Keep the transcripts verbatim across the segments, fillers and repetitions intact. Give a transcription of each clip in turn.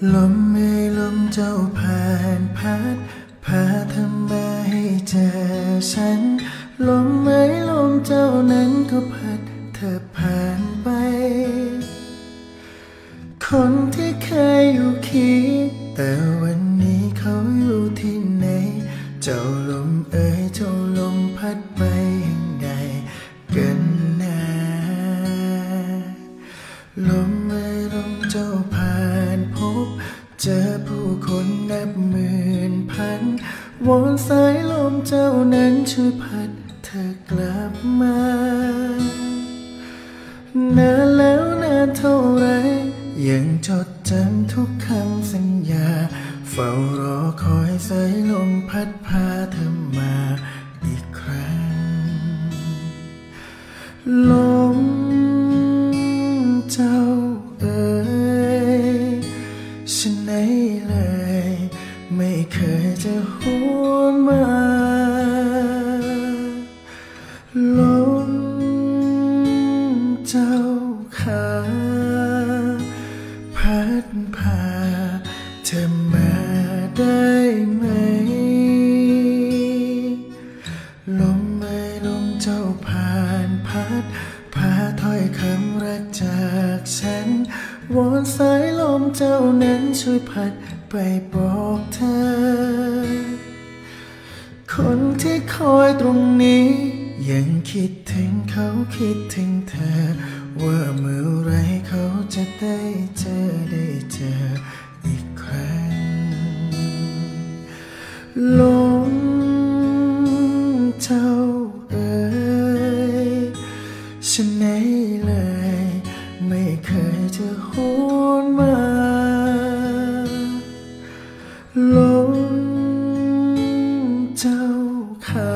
ลมไม่ลมเจ้าผ่านพัดพาเธอมาให้เจอฉันลมไม่ลมเจ้านั้นก็พัดเธอผ่านไปคนที่เคยอยู่คิดแต่วันนี้เขาอยู่ที่ไหนเจ้าลมเอ่ยเจ้าลมพัดไปยังไงกันนะลมไม่ลมเจ้าผ่านพบเจอผู้คนนับหมื่นพันวอนสายลมเจ้านั้นช่วยพัดเธอกลับมานานแล้วนานเท่าไรยังจดจำทุกคำสัญญาเฝ้ารอคอยสายลมพัดพาเธอมาอีกครั้งลมเจ้าเอ๋ยฉันไหนเลยไม่เคยจะหวนมาลมเจ้าขาพัดพาเธอมาได้ไหมลมไม่ลมเจ้าผ่านพัดพาถ้อยคำรักจากฉันวอนสายลมเจ้านั้นช่วยพัดไปบอกเธอคนที่คอยตรงนี้ยังคิดถึงเขาคิดถึงเธอว่าเมื่อไรเขาจะได้เจอได้เจออีกครั้งลมเจ้าเอ๋ยฉันไหนเลยไม่เคยจะหวนมาลมเจ้าขา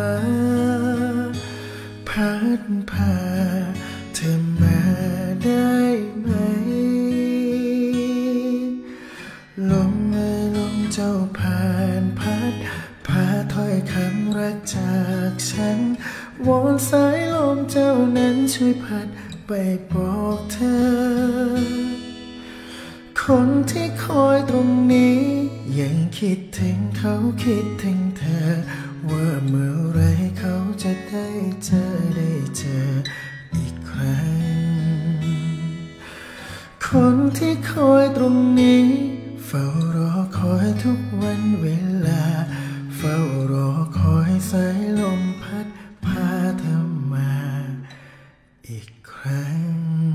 พัดพาเธอมาได้ไหมลมไม่ลมเจ้าผ่านพัดพาถ้อยคำรักจากฉันวอนสายลมเจ้านั้นช่วยพัดไปบอกเธอคนที่คอยตรงนี้ยังคิดถึงเขาคิดถึงเธอว่าเมื่อไรเขาจะได้เจอได้เจออีกครั้งคนที่คอยตรงนี้เฝ้ารอคอยทุกวันเวลาเฝ้ารอคอยสายลมพัดพาเธอมาอีกครั้ง